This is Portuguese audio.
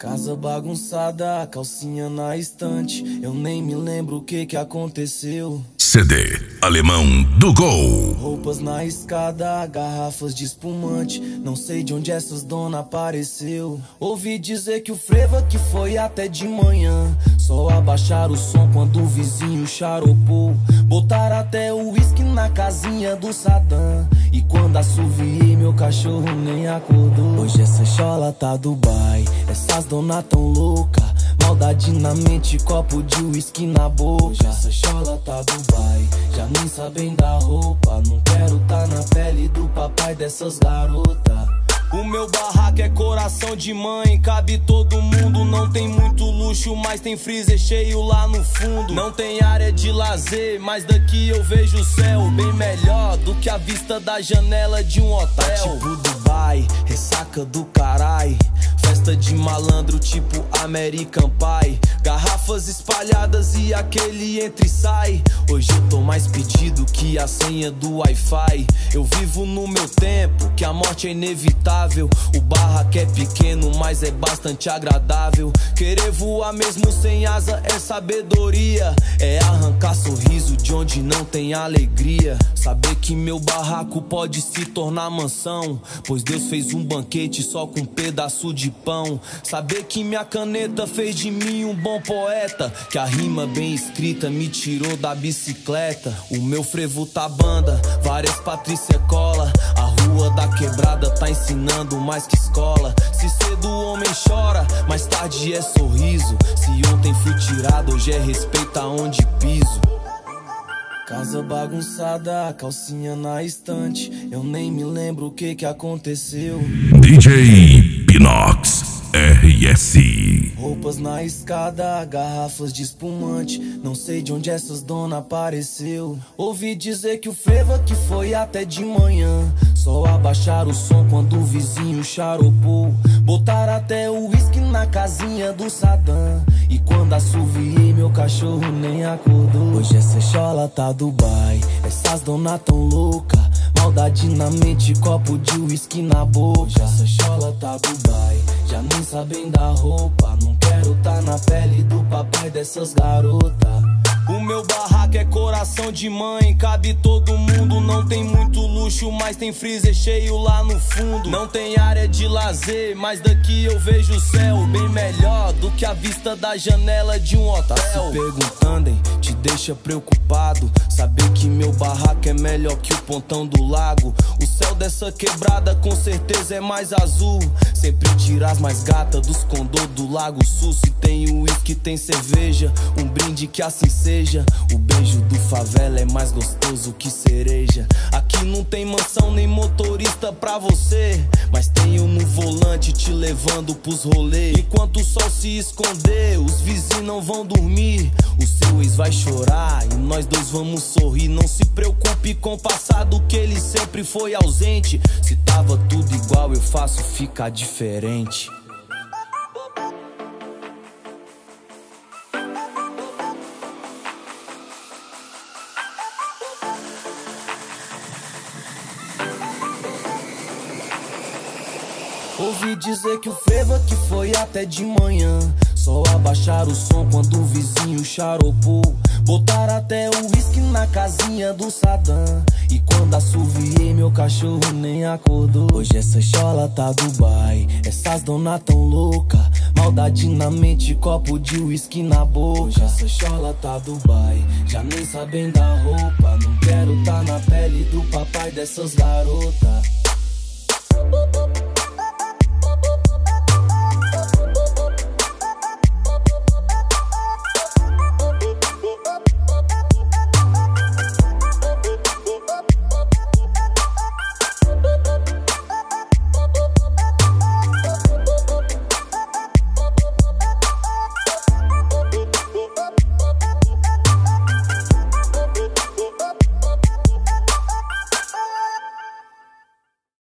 Casa bagunçada, calcinha na estante. Eu nem me lembro o que aconteceu. CD Alemão do Gol. Roupas na escada, garrafas de espumante. Não sei de onde essas dona apareceu. Ouvi dizer que o frevo que foi até de manhã. Só abaixar o som quando o vizinho charopou. Botar até o uísque na casinha do Sadam. E quando assoviei, meu cachorro nem acordou. Hoje essa chola tá Dubai, essas dona tão louca. Maldade na mente, copo de uísque na boca. Hoje essa chola tá Dubai, já nem sabem da roupa. Não quero tá na pele do papai dessas garotas. O meu barraco é coração de mãe, cabe todo mundo. Não tem muito luxo, mas tem freezer cheio lá no fundo. Não tem área de lazer, mas daqui eu vejo o céu bem melhor do que a vista da janela de um hotel. Tá tipo Dubai, ressaca do carai. Festa de malandro tipo American Pie. Garrafas espalhadas e aquele entra e sai. Hoje eu tô mais pedido que a senha do Wi-Fi. Eu vivo no meu tempo, que a morte é inevitável. O barraco é pequeno, mas é bastante agradável. Querer voar mesmo sem asa é sabedoria. É arrancar sorriso de onde não tem alegria. Saber que meu barraco pode se tornar mansão, pois Deus fez um banquete só com um pedaço de pão. Saber que minha caneta fez de mim um bom poeta, que a rima bem escrita me tirou da bicicleta. O meu frevo tá banda, várias Patrícia cola. A rua da quebrada tá ensinando mais que escola. Se cedo o homem chora, mais tarde é sorriso. Se ontem fui tirado, hoje é respeito aonde piso. Casa bagunçada, calcinha na estante. Eu nem me lembro o que aconteceu. DJ Pinox RS. Roupas na escada, garrafas de espumante. Não sei de onde essas dona apareceu. Ouvi dizer que o frevo que foi até de manhã. Só abaixar o som quando o vizinho charopou. Botar até o uísque na casinha do Sadam. E quando assoviei, meu cachorro nem acordou. Hoje essa chola tá Dubai, essas dona tão louca. Maldade na mente, copo de uísque na boca. Hoje essa chola tá Dubai, já nem sabem da roupa. Não quero tá na pele do papai dessas garotas. O meu barraco é coração de mãe, cabe todo mundo. Não tem muito luxo, mas tem freezer cheio lá no fundo. Não tem área de lazer, mas daqui eu vejo o céu bem melhor do que a vista da janela de um hotel. Tá se perguntando, hein? Te deixa preocupado saber que meu barraco é melhor que o pontão do lago. O céu dessa quebrada com certeza é mais azul. Sempre tira as mais gatas dos condô do Lago Sul. Se tem uísque, tem cerveja, um brinde que assim seja. O beijo do favela é mais gostoso que cereja. Aqui não tem mansão nem motorista pra você, mas tenho no volante te levando pros rolês. Enquanto o sol se esconder, os vizinhos não vão dormir. O seu ex vai chorar e nós dois vamos sorrir. Não se preocupe com o passado, que ele sempre foi ausente. Se tava tudo igual, eu faço ficar diferente. Ouvi dizer que o frevo que foi até de manhã. Só abaixar o som quando o vizinho charopou. Botar até o uísque na casinha do Sadam. E quando assoviei, meu cachorro nem acordou. Hoje essa chola tá Dubai, essas dona tão louca. Maldade na mente, copo de uísque na boca. Hoje essa chola tá Dubai, já nem sabem da roupa. Não quero tá na pele do papai dessas garotas.